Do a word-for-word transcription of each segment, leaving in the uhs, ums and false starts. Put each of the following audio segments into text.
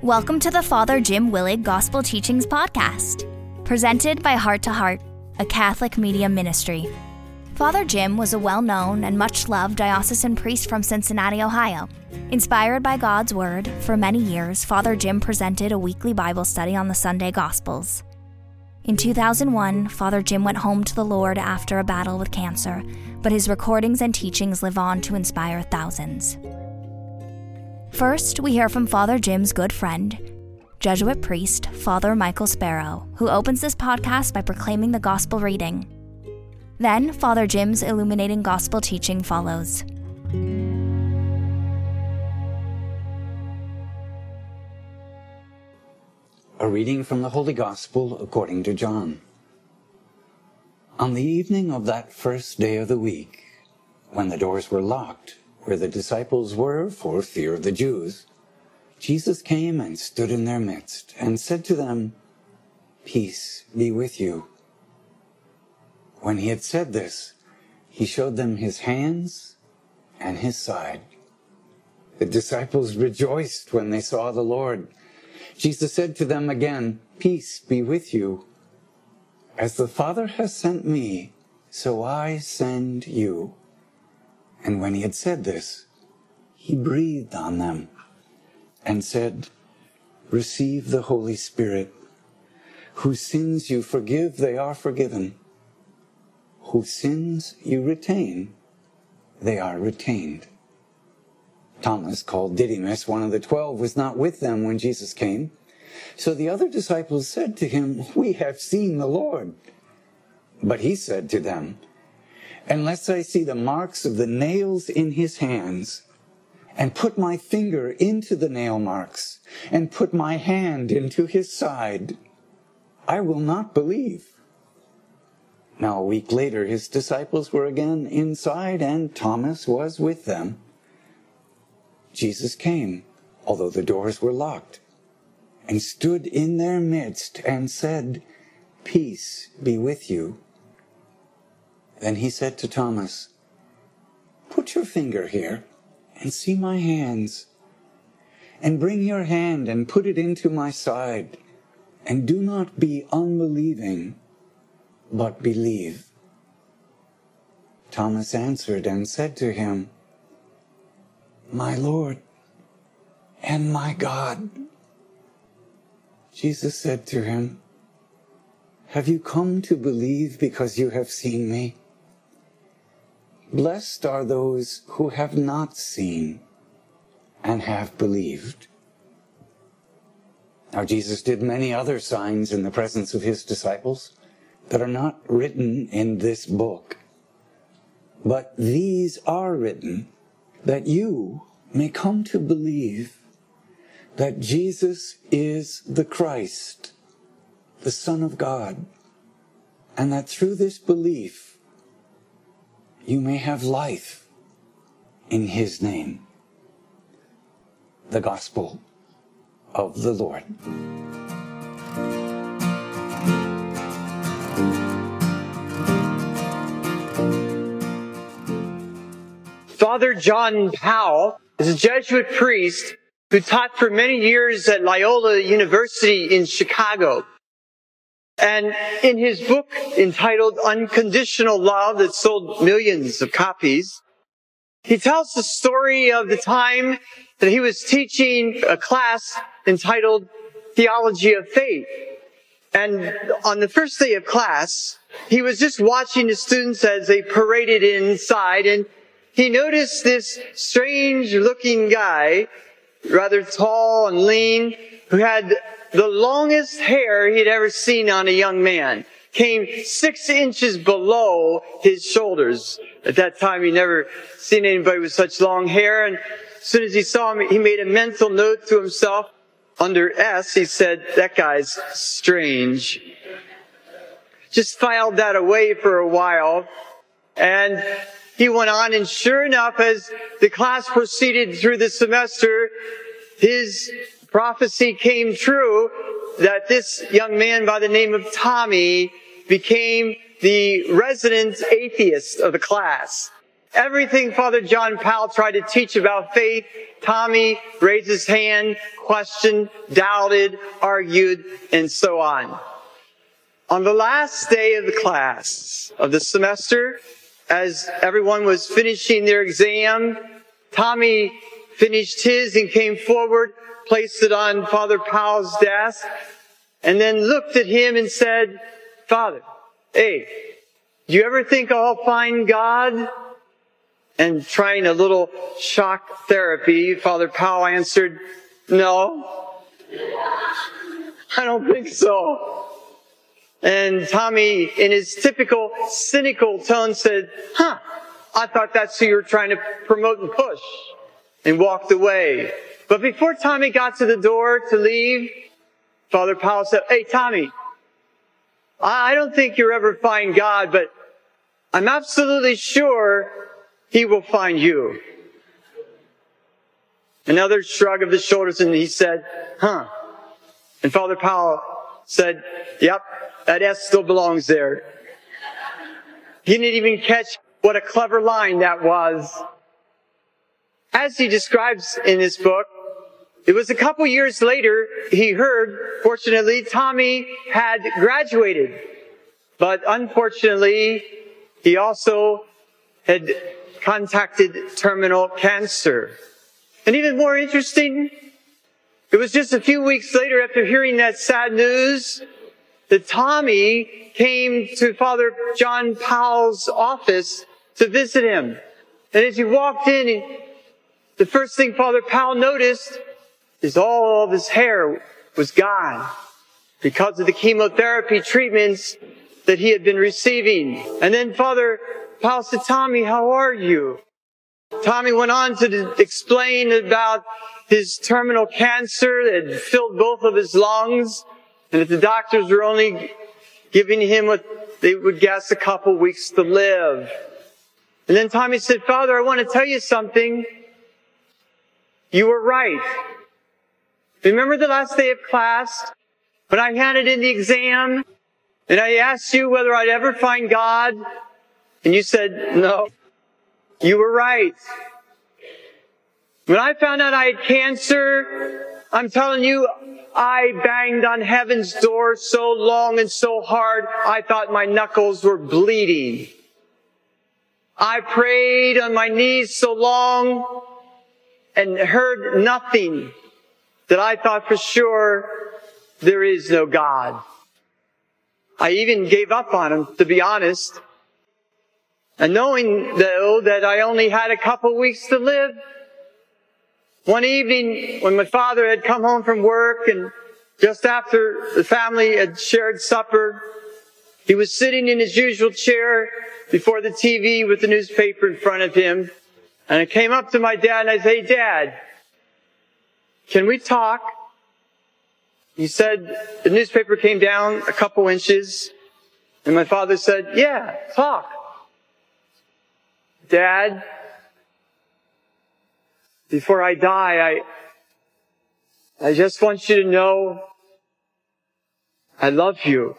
Welcome to the Father Jim Willig Gospel Teachings Podcast, presented by Heart to Heart, a Catholic media ministry. Father Jim was a well-known and much-loved diocesan priest from Cincinnati, Ohio. Inspired by God's Word, for many years, Father Jim presented a weekly Bible study on the Sunday Gospels. In two thousand one, Father Jim went home to the Lord after a battle with cancer, but his recordings and teachings live on to inspire thousands. First, we hear from Father Jim's good friend, Jesuit priest Father Michael Sparrow, who opens this podcast by proclaiming the gospel reading. Then, Father Jim's illuminating gospel teaching follows. A reading from the Holy Gospel according to John. On the evening of that first day of the week, when the doors were locked where the disciples were for fear of the Jews, Jesus came and stood in their midst and said to them, "Peace be with you." When he had said this, he showed them his hands and his side. The disciples rejoiced when they saw the Lord. Jesus said to them again, "Peace be with you. As the Father has sent me, so I send you." And when he had said this, he breathed on them and said, "Receive the Holy Spirit. Whose sins you forgive, they are forgiven. Whose sins you retain, they are retained." Thomas, called Didymus, one of the twelve, was not with them when Jesus came. So the other disciples said to him, "We have seen the Lord." But he said to them, "Unless I see the marks of the nails in his hands, and put my finger into the nail marks, and put my hand into his side, I will not believe." Now a week later, his disciples were again inside, and Thomas was with them. Jesus came, although the doors were locked, and stood in their midst and said, "Peace be with you." Then he said to Thomas, "Put your finger here and see my hands, and bring your hand and put it into my side, and do not be unbelieving, but believe." Thomas answered and said to him, "My Lord and my God." Jesus said to him, "Have you come to believe because you have seen me? Blessed are those who have not seen and have believed." Now Jesus did many other signs in the presence of his disciples that are not written in this book. But these are written that you may come to believe that Jesus is the Christ, the Son of God, and that through this belief you may have life in his name. The Gospel of the Lord. Father John Powell is a Jesuit priest who taught for many years at Loyola University in Chicago. And in his book entitled Unconditional Love, that sold millions of copies, he tells the story of the time that he was teaching a class entitled Theology of Faith. And on the first day of class, he was just watching the students as they paraded inside, and he noticed this strange-looking guy, rather tall and lean, who had the longest hair he'd ever seen on a young man. Came six inches below his shoulders. At that time, he'd never seen anybody with such long hair, and as soon as he saw him, he made a mental note to himself. Under S, he said, "That guy's strange." Just filed that away for a while, and he went on, and sure enough, as the class proceeded through the semester, his prophecy came true that this young man by the name of Tommy became the resident atheist of the class. Everything Father John Powell tried to teach about faith, Tommy raised his hand, questioned, doubted, argued, and so on. On the last day of the class, of the semester, as everyone was finishing their exam, Tommy finished his and came forward, placed it on Father Powell's desk, and then looked at him and said, "Father, hey, do you ever think I'll find God?" And trying a little shock therapy, Father Powell answered, "No, I don't think so." And Tommy, in his typical cynical tone, said, "Huh, I thought that's who you were trying to promote and push," and walked away. But before Tommy got to the door to leave, Father Powell said, "Hey, Tommy, I don't think you'll ever find God, but I'm absolutely sure He will find you." Another shrug of the shoulders, and he said, "Huh." And Father Powell said, "Yep, that S still belongs there." He didn't even catch what a clever line that was. As he describes in his book, it was a couple years later he heard, fortunately, Tommy had graduated. But unfortunately, he also had contacted terminal cancer. And even more interesting, it was just a few weeks later after hearing that sad news that Tommy came to Father John Powell's office to visit him. And as he walked in, the first thing Father Powell noticed is all of his hair was gone because of the chemotherapy treatments that he had been receiving. And then Father Powell said, "Tommy, how are you?" Tommy went on to explain about his terminal cancer that had filled both of his lungs, and that the doctors were only giving him what they would guess a couple weeks to live. And then Tommy said, "Father, I want to tell you something. You were right. Remember the last day of class when I handed in the exam and I asked you whether I'd ever find God? And you said, no, you were right. When I found out I had cancer, I'm telling you, I banged on heaven's door so long and so hard, I thought my knuckles were bleeding. I prayed on my knees so long and heard nothing that I thought for sure there is no God. I even gave up on him, to be honest. And knowing, though, that I only had a couple weeks to live, one evening when my father had come home from work and just after the family had shared supper, he was sitting in his usual chair before the T V with the newspaper in front of him. And I came up to my dad and I said, "Hey, Dad, can we talk?" He said, the newspaper came down a couple inches and my father said, "Yeah, talk." "Dad, before I die, I, I just want you to know I love you."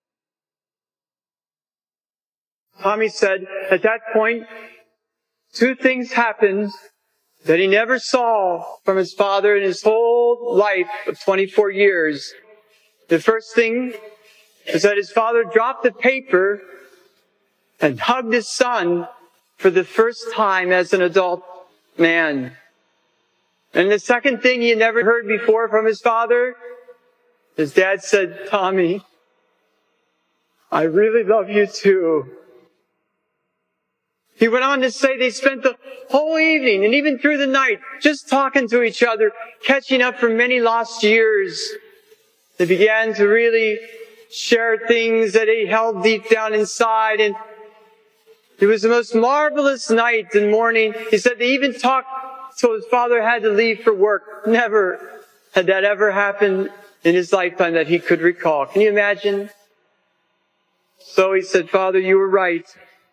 Tommy said, at that point, two things happened that he never saw from his father in his whole life of twenty-four years. The first thing is that his father dropped the paper and hugged his son for the first time as an adult man. And the second thing he had never heard before from his father, his dad said, "Tommy, I really love you too." He went on to say they spent the whole evening and even through the night just talking to each other, catching up from many lost years. They began to really share things that he held deep down inside, and it was the most marvelous night and morning. He said they even talked till his father had to leave for work. Never had that ever happened in his lifetime that he could recall. Can you imagine? So he said, "Father, you were right.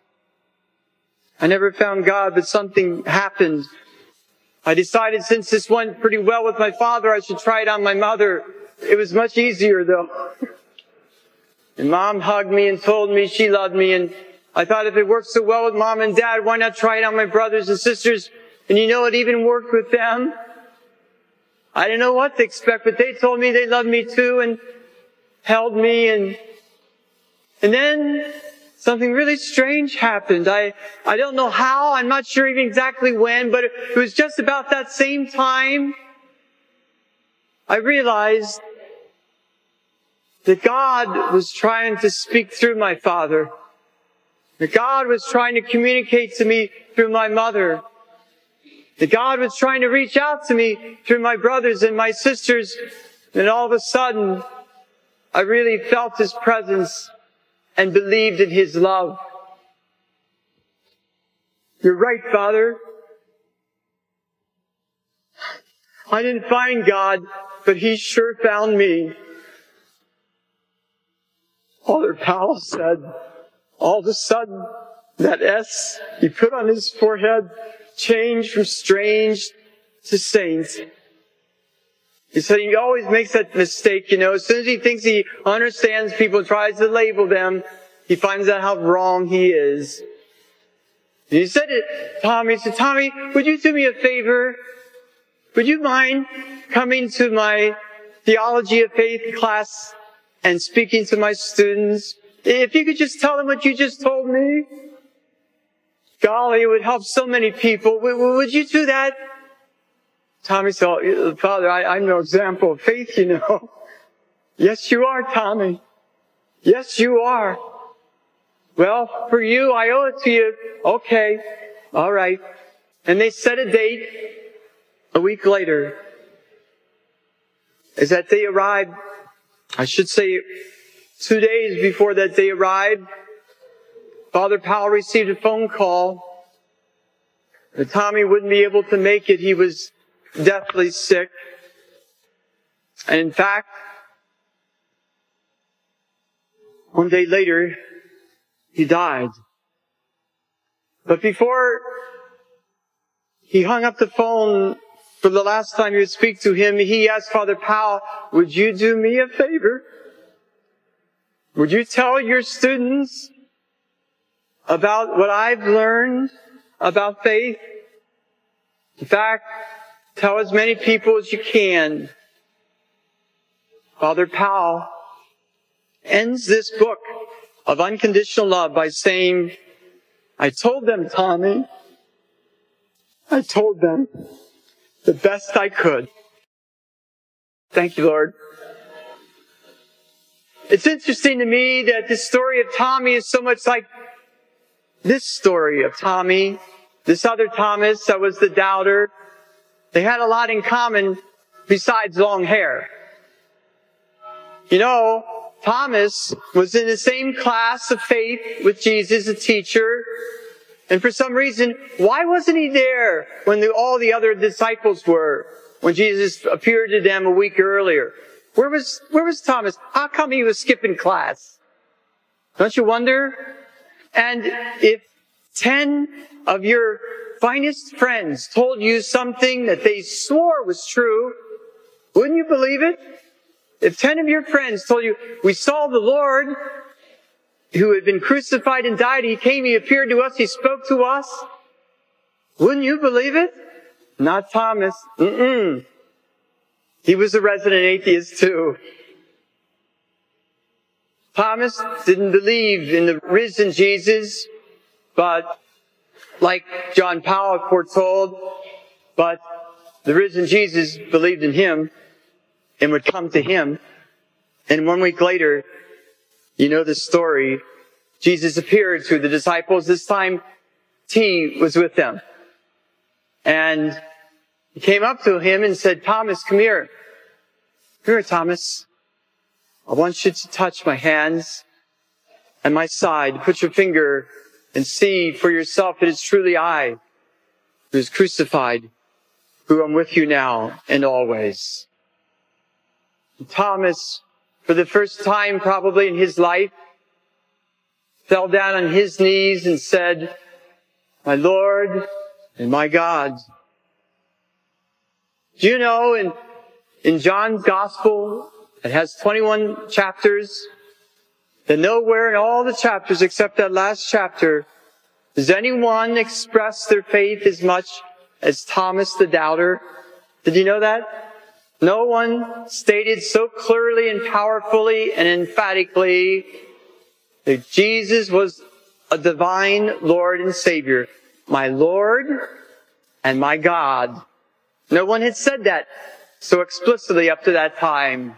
I never found God, but something happened. I decided since this went pretty well with my father, I should try it on my mother. It was much easier though." And Mom hugged me and told me she loved me, and I thought if it worked so well with mom and dad, why not try it on my brothers and sisters? And you know, it even worked with them. I didn't know what to expect, but they told me they loved me too and held me. And, and then something really strange happened. I, I don't know how. I'm not sure even exactly when, but it was just about that same time I realized that God was trying to speak through my father. That God was trying to communicate to me through my mother. That God was trying to reach out to me through my brothers and my sisters. And all of a sudden, I really felt His presence and believed in His love. You're right, Father. I didn't find God, but He sure found me. Father Powell said, all of a sudden, that S he put on his forehead changed from strange to saint. He said he always makes that mistake, you know. As soon as he thinks he understands people and tries to label them, he finds out how wrong he is. And he said to Tommy, he said, Tommy, would you do me a favor? Would you mind coming to my theology of faith class and speaking to my students? If you could just tell them what you just told me, golly, it would help so many people. Would you do that? Tommy said, oh, Father, I, I'm no example of faith, you know. Yes, you are, Tommy. Yes, you are. Well, for you, I owe it to you. Okay. All right. And they set a date a week later. As that day arrived, I should say two days before that day arrived, Father Powell received a phone call that Tommy wouldn't be able to make it. He was deathly sick. And in fact, one day later, he died. But before he hung up the phone for the last time he would speak to him, he asked Father Powell, would you do me a favor? Would you tell your students about what I've learned about faith? In fact, tell as many people as you can. Father Powell ends this book of unconditional love by saying, I told them, Tommy, I told them the best I could. Thank you, Lord. It's interesting to me that this story of Tommy is so much like this story of Tommy, this other Thomas that was the doubter. They had a lot in common besides long hair. You know, Thomas was in the same class of faith with Jesus, a teacher. And for some reason, why wasn't he there when the, all the other disciples were, when Jesus appeared to them a week earlier? Where was, where was Thomas? How come he was skipping class? Don't you wonder? And if ten of your finest friends told you something that they swore was true, wouldn't you believe it? If ten of your friends told you, we saw the Lord who had been crucified and died, He came, He appeared to us, He spoke to us, wouldn't you believe it? Not Thomas. Mm-mm. He was a resident atheist too. Thomas didn't believe in the risen Jesus, but like John Powell foretold, but the risen Jesus believed in him and would come to him. And one week later, you know the story, Jesus appeared to the disciples. This time, T was with them. And he came up to him and said, Thomas, come here. Come here, Thomas. I want you to touch my hands and my side. Put your finger and see for yourself it is truly I who is crucified, who am with you now and always. And Thomas, for the first time probably in his life, fell down on his knees and said, my Lord and my God. Do you know in, in John's Gospel, it has twenty-one chapters. that nowhere in all the chapters except that last chapter does anyone express their faith as much as Thomas the doubter. Did you know that? No one stated so clearly and powerfully and emphatically that Jesus was a divine Lord and Savior. My Lord and my God. No one had said that so explicitly up to that time.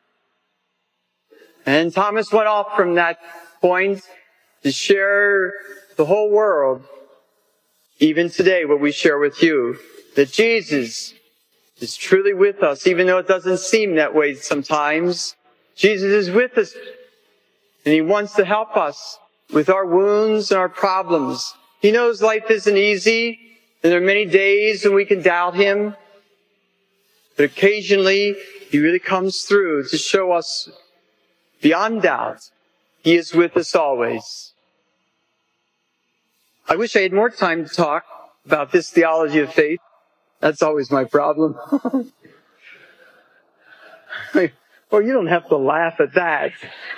And Thomas went off from that point to share the whole world, even today, what we share with you, that Jesus is truly with us, even though it doesn't seem that way sometimes. Jesus is with us, and He wants to help us with our wounds and our problems. He knows life isn't easy, and there are many days when we can doubt Him, but occasionally He really comes through to show us beyond doubt He is with us always. I wish I had more time to talk about this theology of faith. That's always my problem. Well, you don't have to laugh at that.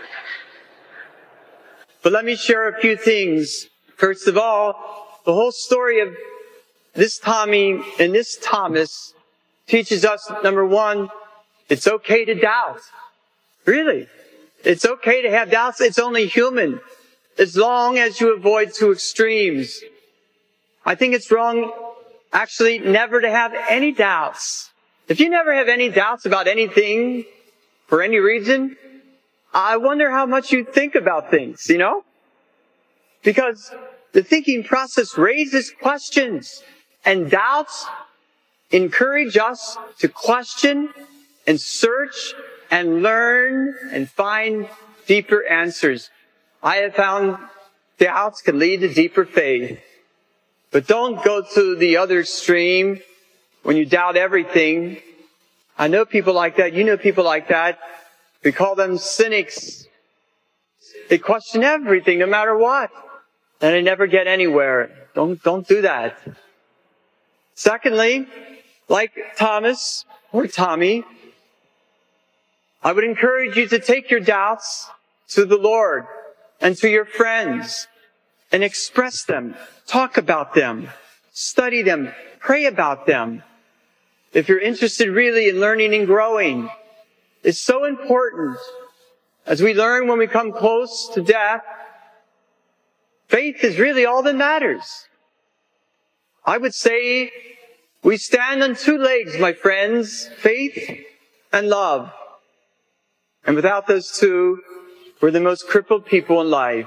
But let me share a few things. First of all, the whole story of this Tommy and this Thomas teaches us, number one, it's okay to doubt. Really. It's okay to have doubts. It's only human, as long as you avoid two extremes. I think it's wrong, actually, never to have any doubts. If you never have any doubts about anything, for any reason, I wonder how much you think about things, you know? Because the thinking process raises questions, and doubts encourage us to question and search and learn and find deeper answers. I have found doubts can lead to deeper faith. But don't go to the other extreme when you doubt everything. I know people like that. You know people like that. We call them cynics. They question everything, no matter what. And they never get anywhere. Don't, don't do that. Secondly, like Thomas or Tommy, I would encourage you to take your doubts to the Lord and to your friends and express them, talk about them, study them, pray about them. If you're interested really in learning and growing, it's so important. As we learn when we come close to death, faith is really all that matters. I would say we stand on two legs, my friends, faith and love. And without those two, we're the most crippled people in life.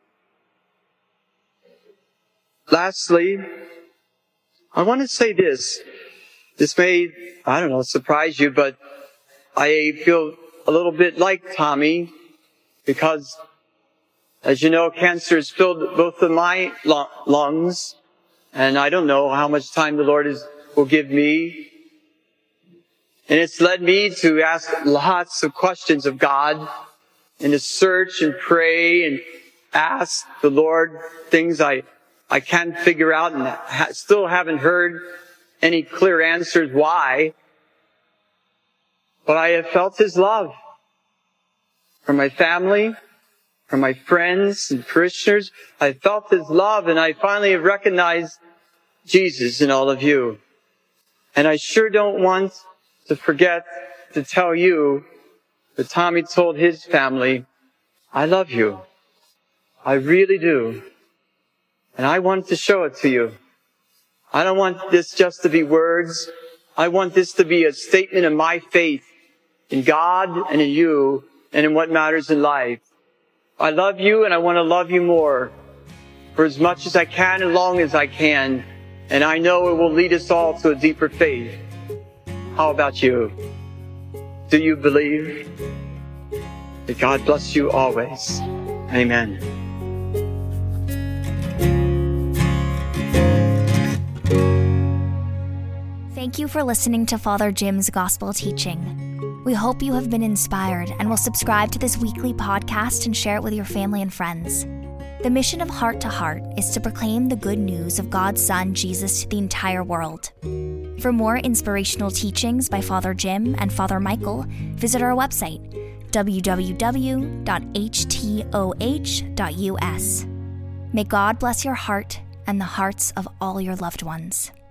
Lastly, I want to say this. This may, I don't know, surprise you, but I feel a little bit like Tommy because, as you know, cancer has filled both of my lungs, and I don't know how much time the Lord is, will give me. And it's led me to ask lots of questions of God and to search and pray and ask the Lord things I, I can't figure out and ha- still haven't heard any clear answers why. But I have felt His love for my family, for my friends and parishioners. I felt His love, and I finally have recognized Jesus in all of you. And I sure don't want to forget to tell you that Tommy told his family, I love you. I really do. And I want to show it to you. I don't want this just to be words. I want this to be a statement of my faith in God and in you and in what matters in life. I love you, and I want to love you more for as much as I can, as long as I can. And I know it will lead us all to a deeper faith. How about you? Do you believe? That God bless you always. Amen. Thank you for listening to Father Jim's Gospel Teaching. We hope you have been inspired and will subscribe to this weekly podcast and share it with your family and friends. The mission of Heart to Heart is to proclaim the good news of God's Son, Jesus, to the entire world. For more inspirational teachings by Father Jim and Father Michael, visit our website, w w w dot h t o h dot u s. May God bless your heart and the hearts of all your loved ones.